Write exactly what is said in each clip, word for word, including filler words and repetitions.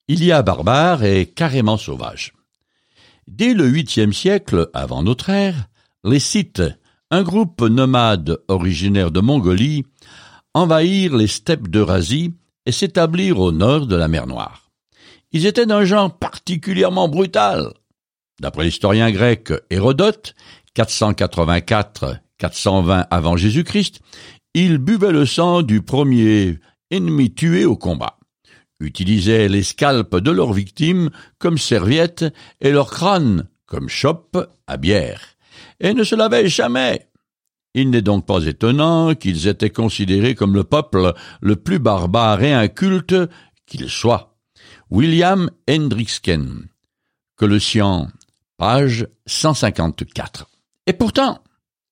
Il y a barbare et carrément sauvage. Dès le huitième siècle avant notre ère, les Scythes, un groupe nomade originaire de Mongolie, envahirent les steppes d'Eurasie et s'établirent au nord de la mer Noire. Ils étaient d'un genre particulièrement brutal. D'après l'historien grec Hérodote, quatre cent quatre-vingt-quatre à quatre cent vingt avant Jésus-Christ, ils buvaient le sang du premier ennemi tué au combat, utilisaient les scalps de leurs victimes comme serviettes et leur crâne comme chope à bière, et ne se lavaient jamais. Il n'est donc pas étonnant qu'ils étaient considérés comme le peuple le plus barbare et inculte qu'il soit. William Hendricksen, Colossiens, page cent cinquante-quatre. Et pourtant,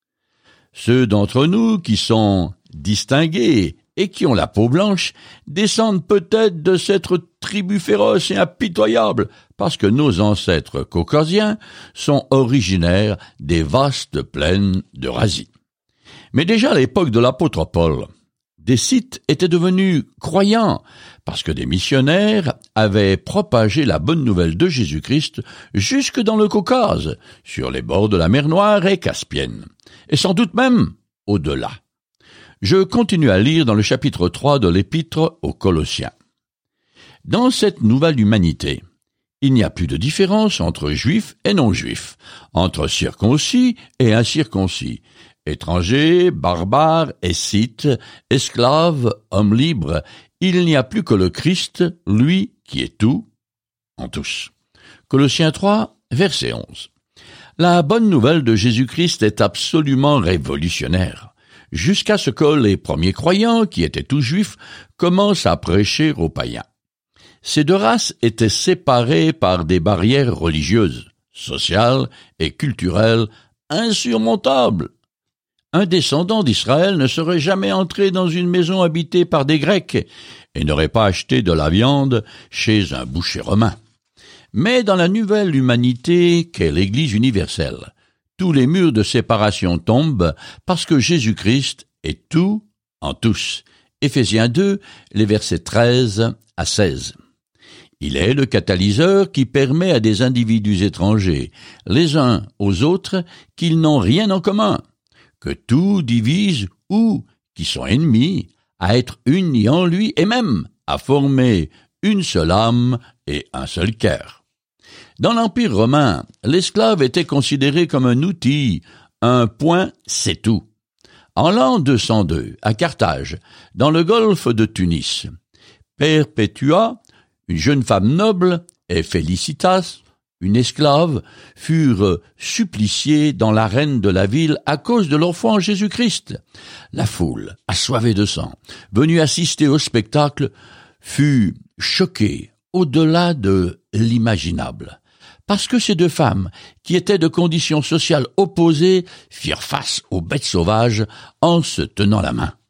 ceux d'entre nous qui sont distingués et qui ont la peau blanche descendent peut-être de cette tribu féroce et impitoyable, parce que nos ancêtres caucasiens sont originaires des vastes plaines d'Eurasie. Mais déjà à l'époque de l'apôtre Paul, des Scythes étaient devenus croyants, parce que des missionnaires avaient propagé la bonne nouvelle de Jésus-Christ jusque dans le Caucase, sur les bords de la mer Noire et Caspienne, et sans doute même au-delà. Je continue à lire dans le chapitre trois de l'Épître aux Colossiens. Dans cette nouvelle humanité, il n'y a plus de différence entre juifs et non-juifs, entre circoncis et incirconcis, étrangers, barbares et scythes, esclaves, hommes libres. Il n'y a plus que le Christ, lui qui est tout, en tous. Colossiens trois, verset onze. La bonne nouvelle de Jésus-Christ est absolument révolutionnaire, jusqu'à ce que les premiers croyants, qui étaient tous juifs, commencent à prêcher aux païens. Ces deux races étaient séparées par des barrières religieuses, sociales et culturelles insurmontables. Un descendant d'Israël ne serait jamais entré dans une maison habitée par des Grecs et n'aurait pas acheté de la viande chez un boucher romain. Mais dans la nouvelle humanité qu'est l'Église universelle, tous les murs de séparation tombent parce que Jésus-Christ est tout en tous. Éphésiens deux, les versets treize à seize. Il est le catalyseur qui permet à des individus étrangers, les uns aux autres, qu'ils n'ont rien en commun, que tout divise ou qui sont ennemis, à être unis en lui et même à former une seule âme et un seul cœur. Dans l'Empire romain, l'esclave était considéré comme un outil, un point, c'est tout. En l'an deux cent deux, à Carthage, dans le golfe de Tunis, Perpétua, une jeune femme noble, et Félicitas, une esclave, furent suppliciées dans l'arène de la ville à cause de leur foi en Jésus-Christ. La foule, assoiffée de sang, venue assister au spectacle, fut choquée au-delà de l'imaginable, parce que ces deux femmes, qui étaient de conditions sociales opposées, firent face aux bêtes sauvages en se tenant la main.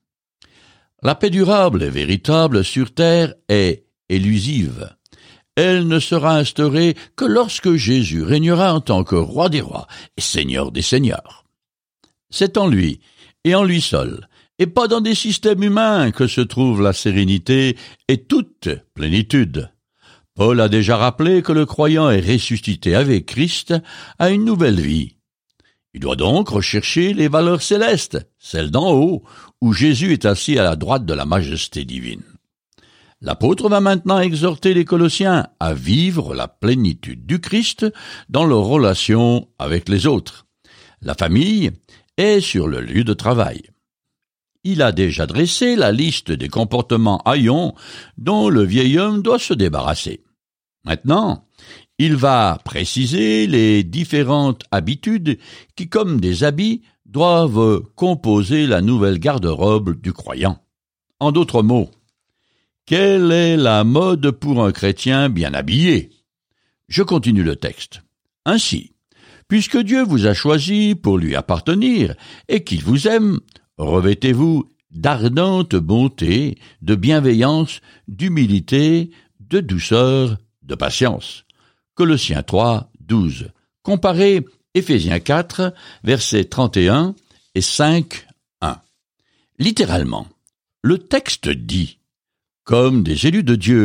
La paix durable et véritable sur terre est élusive. Elle ne sera instaurée que lorsque Jésus régnera en tant que roi des rois et seigneur des seigneurs. C'est en lui, et en lui seul, et pas dans des systèmes humains que se trouve la sérénité et toute plénitude. Paul a déjà rappelé que le croyant est ressuscité avec Christ à une nouvelle vie. Il doit donc rechercher les valeurs célestes, celles d'en haut, où Jésus est assis à la droite de la majesté divine. L'apôtre va maintenant exhorter les Colossiens à vivre la plénitude du Christ dans leurs relations avec les autres. La famille est sur le lieu de travail. Il a déjà dressé la liste des comportements haillons dont le vieil homme doit se débarrasser. Maintenant, il va préciser les différentes habitudes qui, comme des habits, doivent composer la nouvelle garde-robe du croyant. En d'autres mots, quelle est la mode pour un chrétien bien habillé? Je continue le texte. Ainsi, puisque Dieu vous a choisi pour lui appartenir et qu'il vous aime, revêtez-vous d'ardente bonté, de bienveillance, d'humilité, de douceur, de patience. Colossiens trois, douze. Comparez Éphésiens quatre, versets trente et un et cinq, un. Littéralement, le texte dit: comme des élus de Dieu,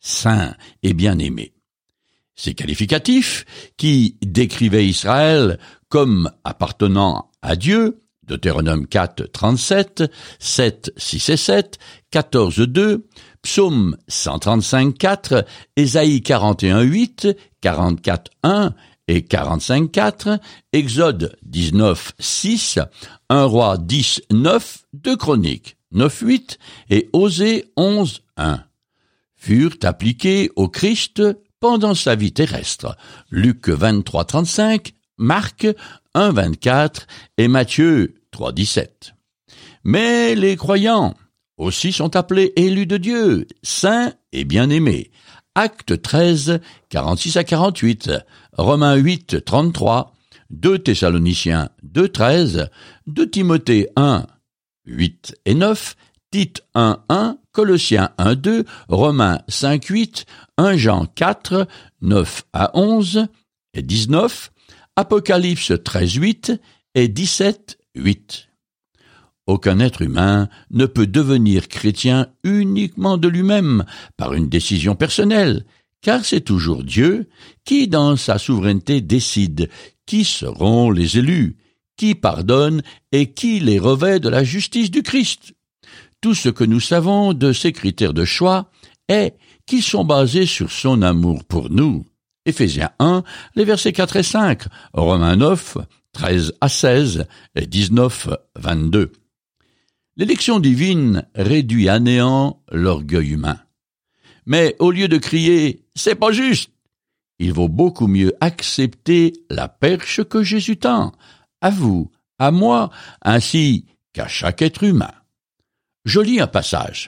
saint et bien-aimé. Ces qualificatifs, qui décrivaient Israël comme appartenant à Dieu, Deutéronome quatre, trente-sept, sept, six et sept, quatorze, deux, Psaume cent trente-cinq, quatre, Ésaïe quarante et un, huit, quarante-quatre, un et quarante-cinq, quatre, Exode dix-neuf, six, un roi dix, neuf, deux Chroniques neuf, huit et Osée onze, un, furent appliqués au Christ pendant sa vie terrestre. Luc vingt-trois, trente-cinq, Marc un, vingt-quatre et Matthieu trois, dix-sept. Mais les croyants aussi sont appelés élus de Dieu, saints et bien-aimés. Actes treize, quarante-six à quarante-huit, Romains huit, trente-trois, deux Thessaloniciens deux, treize, deux Timothée un, huit et neuf, Tite un, un, Colossiens un, deux, Romains cinq, huit, premier Jean quatre, neuf à onze et dix-neuf, Apocalypse treize, huit et dix-sept, huit. Aucun être humain ne peut devenir chrétien uniquement de lui-même, par une décision personnelle, car c'est toujours Dieu qui, dans sa souveraineté, décide qui seront les élus, qui pardonne et qui les revêt de la justice du Christ. Tout ce que nous savons de ces critères de choix est qu'ils sont basés sur son amour pour nous. Éphésiens un, les versets quatre et cinq, Romains neuf, treize à seize et dix-neuf, vingt-deux. L'élection divine réduit à néant l'orgueil humain. Mais au lieu de crier « c'est pas juste », il vaut beaucoup mieux accepter la perche que Jésus tend, à vous, à moi, ainsi qu'à chaque être humain. Je lis un passage.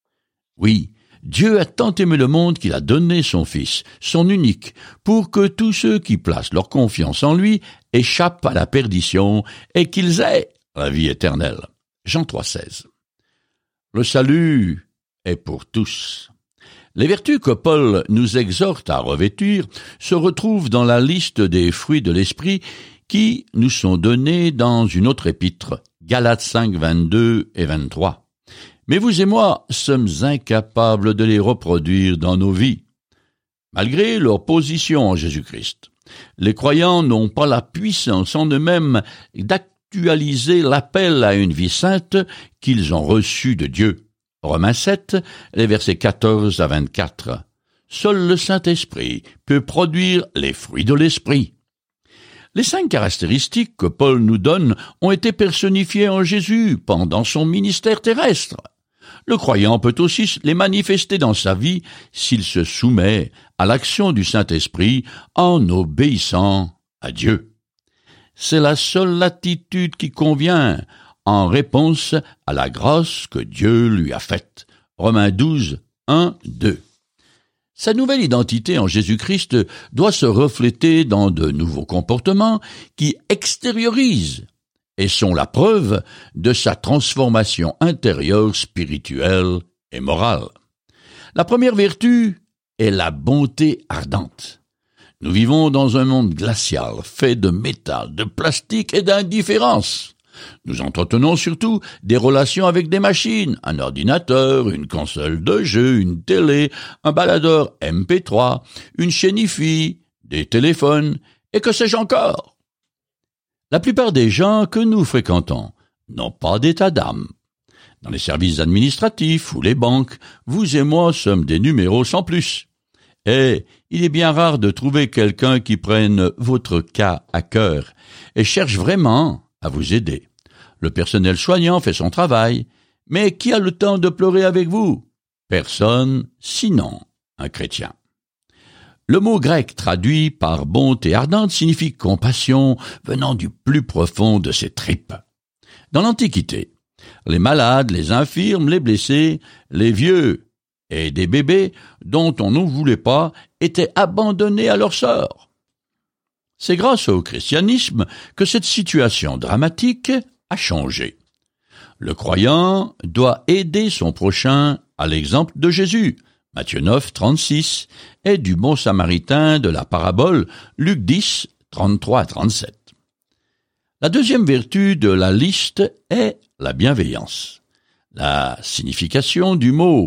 Oui, Dieu a tant aimé le monde qu'il a donné son Fils, son unique, pour que tous ceux qui placent leur confiance en lui échappent à la perdition et qu'ils aient la vie éternelle. Jean trois, seize. Le salut est pour tous. Les vertus que Paul nous exhorte à revêtir se retrouvent dans la liste des fruits de l'esprit qui nous sont donnés dans une autre épître, Galates cinq, vingt-deux et vingt-trois. Mais vous et moi sommes incapables de les reproduire dans nos vies. Malgré leur position en Jésus-Christ, les croyants n'ont pas la puissance en eux-mêmes d'actualiser l'appel à une vie sainte qu'ils ont reçu de Dieu. Romains sept, les versets quatorze à vingt-quatre. Seul le Saint-Esprit peut produire les fruits de l'Esprit. Les cinq caractéristiques que Paul nous donne ont été personnifiées en Jésus pendant son ministère terrestre. Le croyant peut aussi les manifester dans sa vie s'il se soumet à l'action du Saint-Esprit en obéissant à Dieu. C'est la seule attitude qui convient en réponse à la grâce que Dieu lui a faite. Romains douze, un, deux. Sa nouvelle identité en Jésus-Christ doit se refléter dans de nouveaux comportements qui extériorisent et sont la preuve de sa transformation intérieure, spirituelle et morale. La première vertu est la bonté ardente. Nous vivons dans un monde glacial, fait de métal, de plastique et d'indifférence. Nous entretenons surtout des relations avec des machines, un ordinateur, une console de jeu, une télé, un baladeur M P trois, une chaîne Hi-Fi, des téléphones, et que sais-je encore. La plupart des gens que nous fréquentons n'ont pas d'état d'âme. Dans les services administratifs ou les banques, vous et moi sommes des numéros sans plus. Et il est bien rare de trouver quelqu'un qui prenne votre cas à cœur et cherche vraiment à vous aider. Le personnel soignant fait son travail, mais qui a le temps de pleurer avec vous? Personne, sinon un chrétien. Le mot grec traduit par bonté ardente signifie compassion venant du plus profond de ses tripes. Dans l'Antiquité, les malades, les infirmes, les blessés, les vieux et des bébés dont on ne voulait pas étaient abandonnés à leur sort. C'est grâce au christianisme que cette situation dramatique a changé. Le croyant doit aider son prochain à l'exemple de Jésus, Matthieu neuf, trente-six, et du bon samaritain de la parabole, Luc dix, trente-trois à trente-sept. La deuxième vertu de la liste est la bienveillance. La signification du mot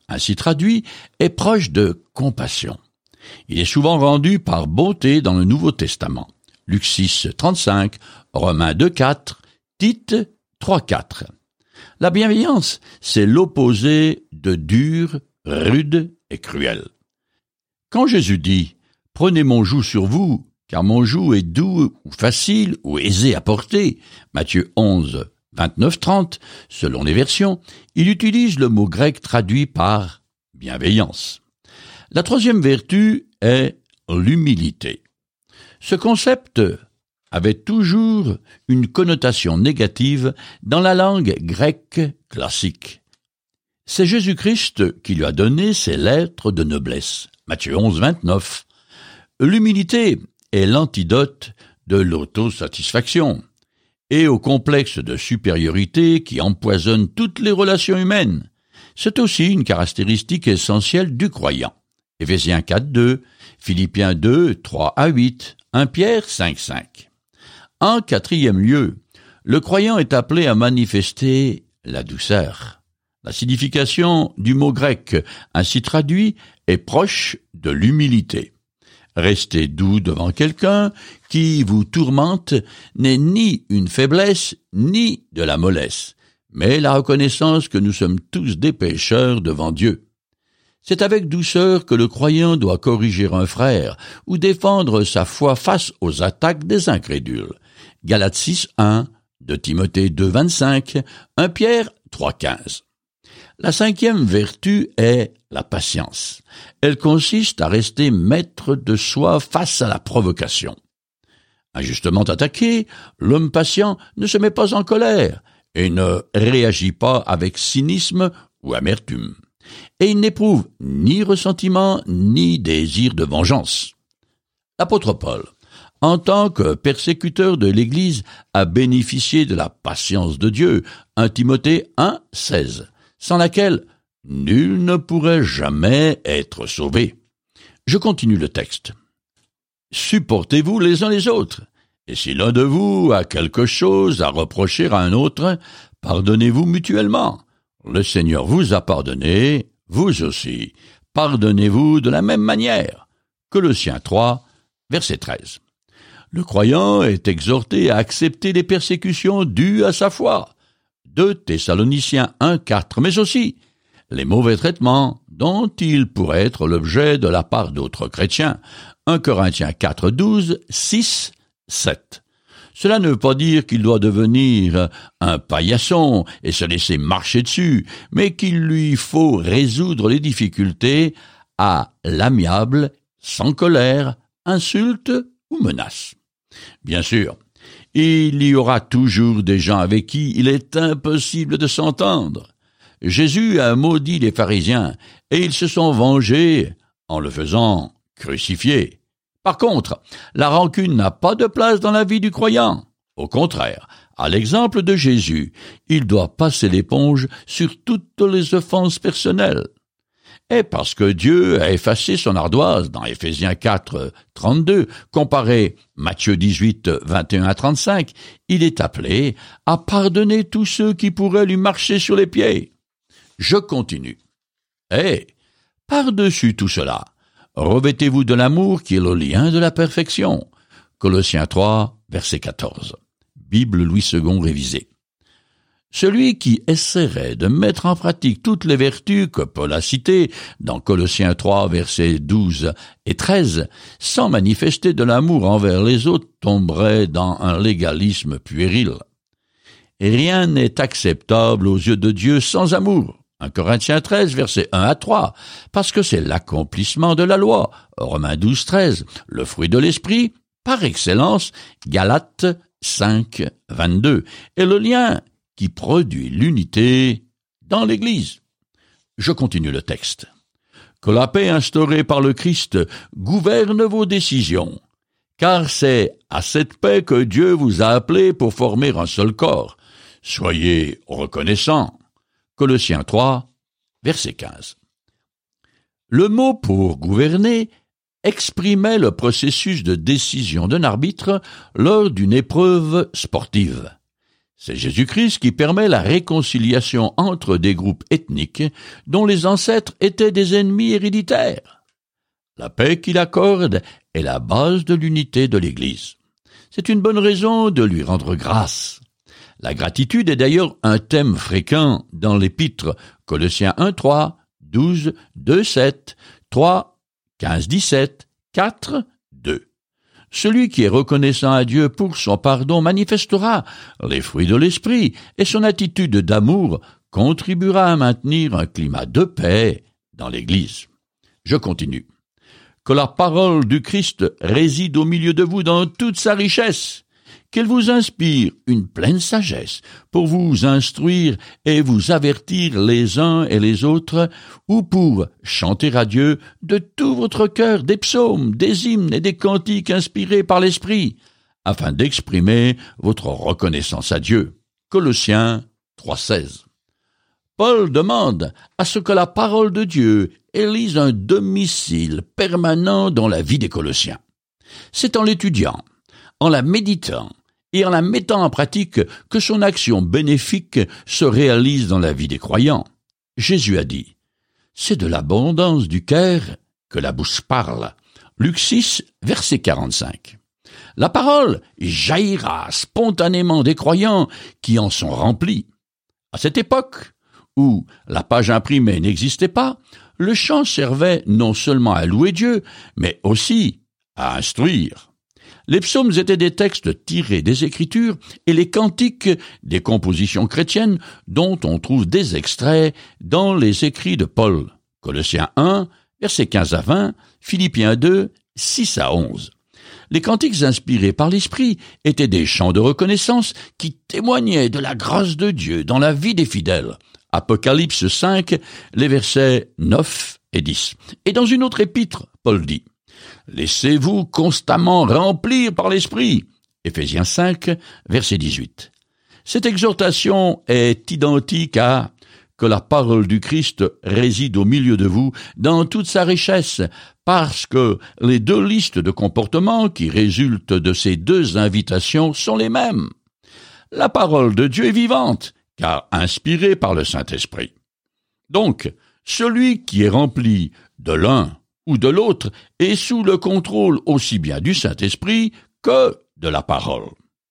ainsi traduit, est proche de compassion. Il est souvent rendu par bonté dans le Nouveau Testament. Luc six, trente-cinq, Romains deux, quatre, Tite trois, quatre. La bienveillance, c'est l'opposé de dur, rude et cruel. Quand Jésus dit « Prenez mon joug sur vous, car mon joug est doux ou facile ou aisé à porter » Matthieu onze, vingt-neuf, trente, selon les versions, il utilise le mot grec traduit par « bienveillance ». La troisième vertu est l'humilité. Ce concept avait toujours une connotation négative dans la langue grecque classique. C'est Jésus-Christ qui lui a donné ses lettres de noblesse. Matthieu onze, vingt-neuf. L'humilité est l'antidote de l'autosatisfaction et au complexe de supériorité qui empoisonne toutes les relations humaines. C'est aussi une caractéristique essentielle du croyant. Éphésiens quatre, deux, Philippiens deux, trois à huit, premier Pierre cinq, cinq. En quatrième lieu, le croyant est appelé à manifester la douceur. La signification du mot grec ainsi traduit est proche de l'humilité. Rester doux devant quelqu'un qui vous tourmente n'est ni une faiblesse ni de la mollesse, mais la reconnaissance que nous sommes tous des pécheurs devant Dieu. C'est avec douceur que le croyant doit corriger un frère ou défendre sa foi face aux attaques des incrédules. Galates six, un, de Timothée deux, vingt-cinq, premier Pierre trois, quinze. La cinquième vertu est la patience. Elle consiste à rester maître de soi face à la provocation. Injustement attaqué, l'homme patient ne se met pas en colère et ne réagit pas avec cynisme ou amertume. Et il n'éprouve ni ressentiment ni désir de vengeance. L'apôtre Paul, en tant que persécuteur de l'Église, a bénéficié de la patience de Dieu, premier Timothée un, seize, sans laquelle nul ne pourrait jamais être sauvé. Je continue le texte. Supportez-vous les uns les autres, et si l'un de vous a quelque chose à reprocher à un autre, pardonnez-vous mutuellement. Le Seigneur vous a pardonné, vous aussi, pardonnez-vous de la même manière. Colossiens trois, verset treize. Le croyant est exhorté à accepter les persécutions dues à sa foi. deux Thessaloniciens un, quatre, mais aussi les mauvais traitements dont il pourrait être l'objet de la part d'autres chrétiens. premier Corinthiens quatre, douze, six, sept. Cela ne veut pas dire qu'il doit devenir un paillasson et se laisser marcher dessus, mais qu'il lui faut résoudre les difficultés à l'amiable, sans colère, insulte ou menace. Bien sûr, il y aura toujours des gens avec qui il est impossible de s'entendre. Jésus a maudit les pharisiens et ils se sont vengés en le faisant crucifier. Par contre, la rancune n'a pas de place dans la vie du croyant. Au contraire, à l'exemple de Jésus, il doit passer l'éponge sur toutes les offenses personnelles. Et parce que Dieu a effacé son ardoise dans Éphésiens quatre, trente-deux, comparé Matthieu dix-huit, vingt et un à trente-cinq, il est appelé à pardonner tous ceux qui pourraient lui marcher sur les pieds. Je continue. Et, par-dessus tout cela, revêtez-vous de l'amour qui est le lien de la perfection. Colossiens trois, verset quatorze. Bible Louis second révisée. Celui qui essaierait de mettre en pratique toutes les vertus que Paul a citées dans Colossiens trois, versets douze et treize, sans manifester de l'amour envers les autres, tomberait dans un légalisme puéril. Et rien n'est acceptable aux yeux de Dieu sans amour. premier Corinthiens treize, versets un à trois, parce que c'est l'accomplissement de la loi. Romains douze, treize, le fruit de l'esprit, par excellence, Galates cinq, vingt-deux, et le lien qui produit l'unité dans l'Église. Je continue le texte. Que la paix instaurée par le Christ gouverne vos décisions, car c'est à cette paix que Dieu vous a appelé pour former un seul corps. Soyez reconnaissants. Colossiens trois, verset quinze. Le mot pour gouverner exprimait le processus de décision d'un arbitre lors d'une épreuve sportive. C'est Jésus-Christ qui permet la réconciliation entre des groupes ethniques dont les ancêtres étaient des ennemis héréditaires. La paix qu'il accorde est la base de l'unité de l'Église. C'est une bonne raison de lui rendre grâce. La gratitude est d'ailleurs un thème fréquent dans l'épître Colossiens un trois, douze, deux sept, trois, quinze dix-sept, quatre, deux. Celui qui est reconnaissant à Dieu pour son pardon manifestera les fruits de l'esprit et son attitude d'amour contribuera à maintenir un climat de paix dans l'Église. Je continue. Que la parole du Christ réside au milieu de vous dans toute sa richesse, qu'elle vous inspire une pleine sagesse pour vous instruire et vous avertir les uns et les autres, ou pour chanter à Dieu de tout votre cœur des psaumes, des hymnes et des cantiques inspirés par l'Esprit, afin d'exprimer votre reconnaissance à Dieu. Colossiens trois seize. Paul demande à ce que la parole de Dieu élise un domicile permanent dans la vie des Colossiens. C'est en l'étudiant, en la méditant et en la mettant en pratique que son action bénéfique se réalise dans la vie des croyants. Jésus a dit « C'est de l'abondance du cœur que la bouche parle ». Luc six, verset quarante-cinq. La parole jaillira spontanément des croyants qui en sont remplis. À cette époque, où la page imprimée n'existait pas, le chant servait non seulement à louer Dieu, mais aussi à instruire. Les psaumes étaient des textes tirés des Écritures et les cantiques des compositions chrétiennes dont on trouve des extraits dans les écrits de Paul. Colossiens un, versets quinze à vingt, Philippiens deux, six à onze. Les cantiques inspirés par l'Esprit étaient des chants de reconnaissance qui témoignaient de la grâce de Dieu dans la vie des fidèles. Apocalypse cinq, les versets neuf et dix. Et dans une autre épître, Paul dit « Laissez-vous constamment remplir par l'Esprit » Éphésiens cinq, verset dix-huit. Cette exhortation est identique à « Que la parole du Christ réside au milieu de vous dans toute sa richesse » parce que les deux listes de comportements qui résultent de ces deux invitations sont les mêmes. La parole de Dieu est vivante, car inspirée par le Saint-Esprit. Donc, celui qui est rempli de l'un ou de l'autre est sous le contrôle aussi bien du Saint-Esprit que de la parole.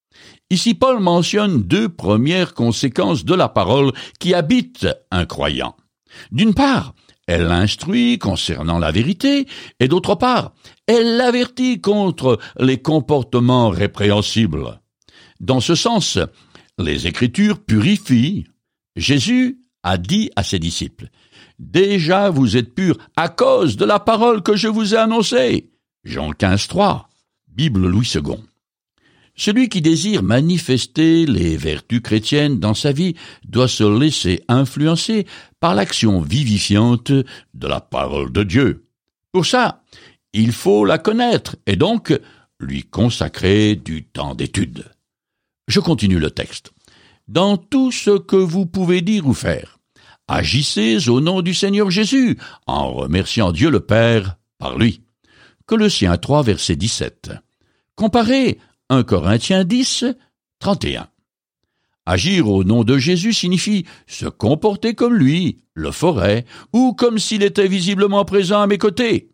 Ici, Paul mentionne deux premières conséquences de la parole qui habitent un croyant. D'une part, elle l'instruit concernant la vérité, et d'autre part, elle l'avertit contre les comportements répréhensibles. Dans ce sens, les Écritures purifient. Jésus a dit à ses disciples, « Déjà vous êtes purs à cause de la parole que je vous ai annoncée. » Jean quinze trois, Bible Louis second. Celui qui désire manifester les vertus chrétiennes dans sa vie doit se laisser influencer par l'action vivifiante de la parole de Dieu. Pour ça, il faut la connaître et donc lui consacrer du temps d'étude. Je continue le texte. Dans tout ce que vous pouvez dire ou faire, agissez au nom du Seigneur Jésus, en remerciant Dieu le Père par lui. Colossiens trois, verset dix-sept. Comparez un Corinthiens dix, trente et un. Agir au nom de Jésus signifie se comporter comme lui le ferait, ou comme s'il était visiblement présent à mes côtés.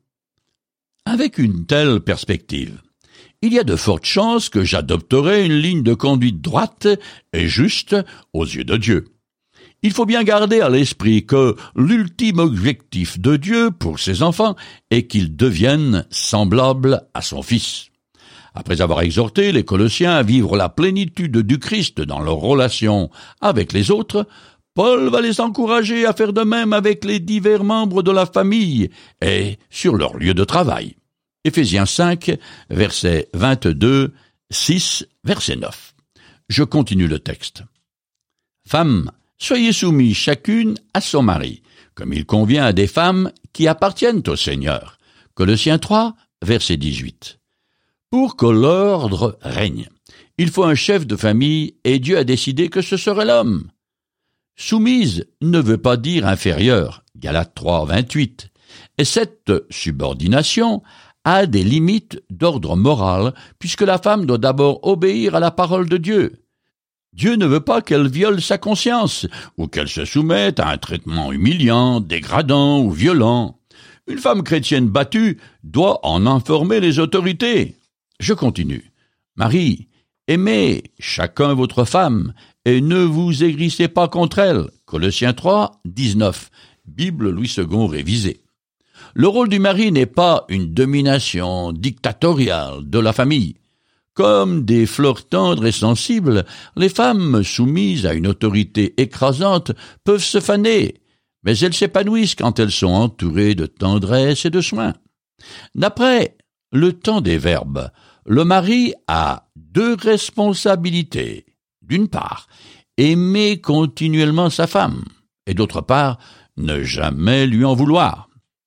Avec une telle perspective, il y a de fortes chances que j'adopterai une ligne de conduite droite et juste aux yeux de Dieu. Il faut bien garder à l'esprit que l'ultime objectif de Dieu pour ses enfants est qu'ils deviennent semblables à son Fils. Après avoir exhorté les Colossiens à vivre la plénitude du Christ dans leurs relations avec les autres, Paul va les encourager à faire de même avec les divers membres de la famille et sur leur lieu de travail. Éphésiens cinq, versets vingt-deux, six, verset neuf. Je continue le texte. Femmes, soyez soumis chacune à son mari, comme il convient à des femmes qui appartiennent au Seigneur. Colossiens trois, verset dix-huit. Pour que l'ordre règne, il faut un chef de famille et Dieu a décidé que ce serait l'homme. Soumise ne veut pas dire inférieure, Galates trois, vingt-huit, et cette subordination a des limites d'ordre moral puisque la femme doit d'abord obéir à la parole de Dieu. Dieu ne veut pas qu'elle viole sa conscience, ou qu'elle se soumette à un traitement humiliant, dégradant ou violent. Une femme chrétienne battue doit en informer les autorités. Je continue. Marie, aimez chacun votre femme, et ne vous aigrissez pas contre elle. Colossiens trois, dix-neuf. Bible Louis second révisée. Le rôle du mari n'est pas une domination dictatoriale de la famille. Comme des fleurs tendres et sensibles, les femmes soumises à une autorité écrasante peuvent se faner, mais elles s'épanouissent quand elles sont entourées de tendresse et de soins. D'après le temps des verbes, le mari a deux responsabilités. D'une part, aimer continuellement sa femme, et d'autre part, ne jamais lui en vouloir.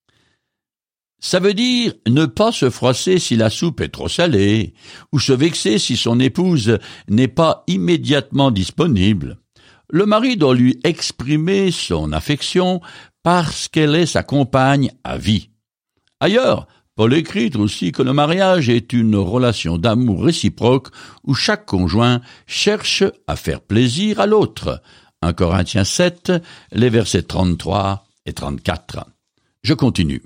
Ça veut dire ne pas se froisser si la soupe est trop salée, ou se vexer si son épouse n'est pas immédiatement disponible. Le mari doit lui exprimer son affection parce qu'elle est sa compagne à vie. Ailleurs, Paul écrit aussi que le mariage est une relation d'amour réciproque où chaque conjoint cherche à faire plaisir à l'autre. un Corinthiens sept, les versets trente-trois et trente-quatre. Je continue.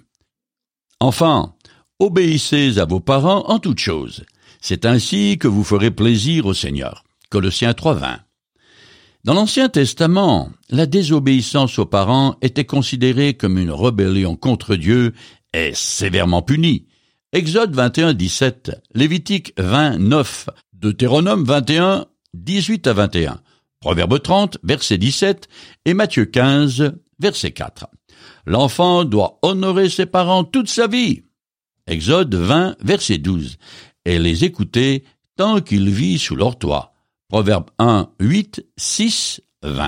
Enfin, obéissez à vos parents en toutes choses. C'est ainsi que vous ferez plaisir au Seigneur. Colossiens trois, vingt. Dans l'Ancien Testament, la désobéissance aux parents était considérée comme une rébellion contre Dieu et sévèrement punie. Exode vingt et un, dix-sept, Lévitique vingt, neuf, Deutéronome vingt et un, dix-huit à vingt et un, Proverbe trente, verset dix-sept et Matthieu quinze, verset quatre. L'enfant doit honorer ses parents toute sa vie. Exode vingt, verset douze, et les écouter tant qu'il vit sous leur toit. Proverbe un, huit, six, vingt.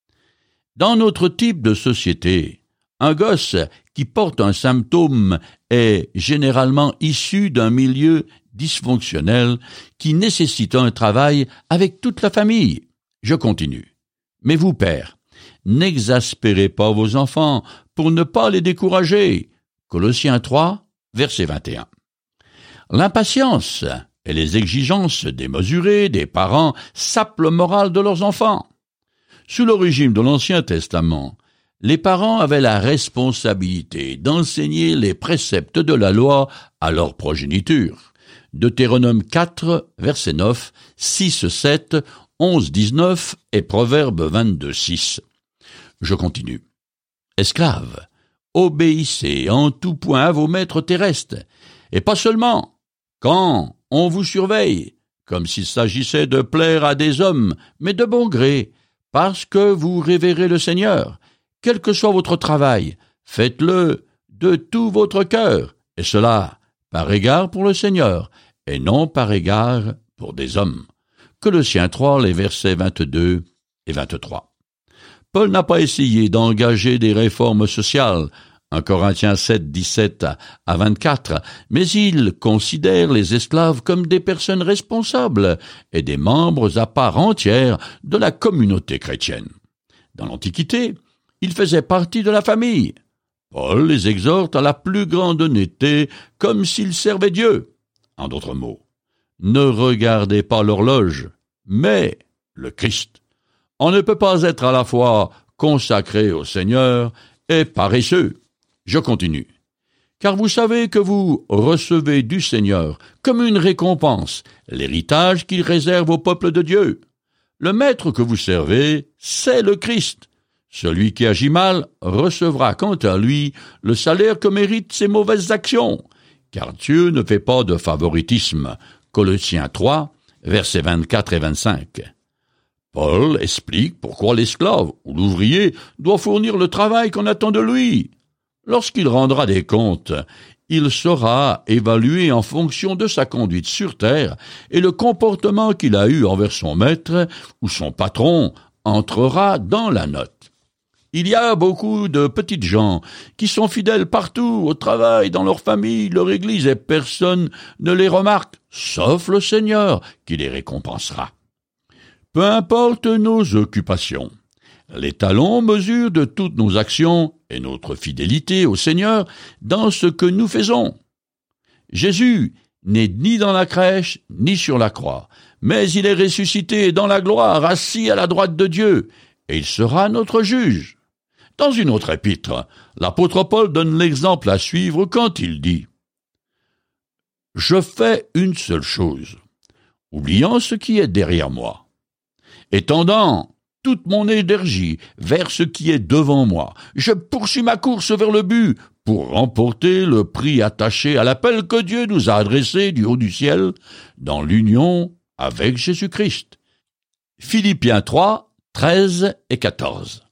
Dans notre type de société, un gosse qui porte un symptôme est généralement issu d'un milieu dysfonctionnel qui nécessite un travail avec toute la famille. Je continue. Mais vous, pères, n'exaspérez pas vos enfants pour ne pas les décourager. Colossiens trois, verset vingt et un. L'impatience et les exigences démesurées des parents sapent le moral de leurs enfants. Sous le régime de l'Ancien Testament, les parents avaient la responsabilité d'enseigner les préceptes de la loi à leur progéniture. Deutéronome quatre, verset neuf, six, sept, onze, dix-neuf et Proverbe vingt-deux, six. Je continue. Esclaves, obéissez en tout point à vos maîtres terrestres, et pas seulement quand on vous surveille, comme s'il s'agissait de plaire à des hommes, mais de bon gré, parce que vous révérez le Seigneur. Quel que soit votre travail, faites-le de tout votre cœur, et cela par égard pour le Seigneur, et non par égard pour des hommes. Colossiens trois, les versets vingt-deux et vingt-trois. Paul n'a pas essayé d'engager des réformes sociales, un Corinthiens sept, dix-sept à vingt-quatre, mais il considère les esclaves comme des personnes responsables et des membres à part entière de la communauté chrétienne. Dans l'Antiquité, ils faisaient partie de la famille. Paul les exhorte à la plus grande honnêteté, comme s'ils servaient Dieu. En d'autres mots, ne regardez pas l'horloge, mais le Christ. On ne peut pas être à la fois consacré au Seigneur et paresseux. Je continue. Car vous savez que vous recevez du Seigneur, comme une récompense, l'héritage qu'il réserve au peuple de Dieu. Le maître que vous servez, c'est le Christ. Celui qui agit mal recevra quant à lui le salaire que méritent ses mauvaises actions, car Dieu ne fait pas de favoritisme. Colossiens trois, versets vingt-quatre et vingt-cinq. Paul explique pourquoi l'esclave ou l'ouvrier doit fournir le travail qu'on attend de lui. Lorsqu'il rendra des comptes, il sera évalué en fonction de sa conduite sur terre et le comportement qu'il a eu envers son maître ou son patron entrera dans la note. Il y a beaucoup de petites gens qui sont fidèles partout, au travail, dans leur famille, leur église, et personne ne les remarque, sauf le Seigneur qui les récompensera. Peu importe nos occupations, les talons mesurent de toutes nos actions et notre fidélité au Seigneur dans ce que nous faisons. Jésus n'est ni dans la crèche, ni sur la croix, mais il est ressuscité dans la gloire, assis à la droite de Dieu, et il sera notre juge. Dans une autre épître, l'apôtre Paul donne l'exemple à suivre quand il dit « Je fais une seule chose, oubliant ce qui est derrière moi, et tendant toute mon énergie vers ce qui est devant moi. Je poursuis ma course vers le but pour remporter le prix attaché à l'appel que Dieu nous a adressé du haut du ciel dans l'union avec Jésus-Christ. » Philippiens trois, treize et quatorze.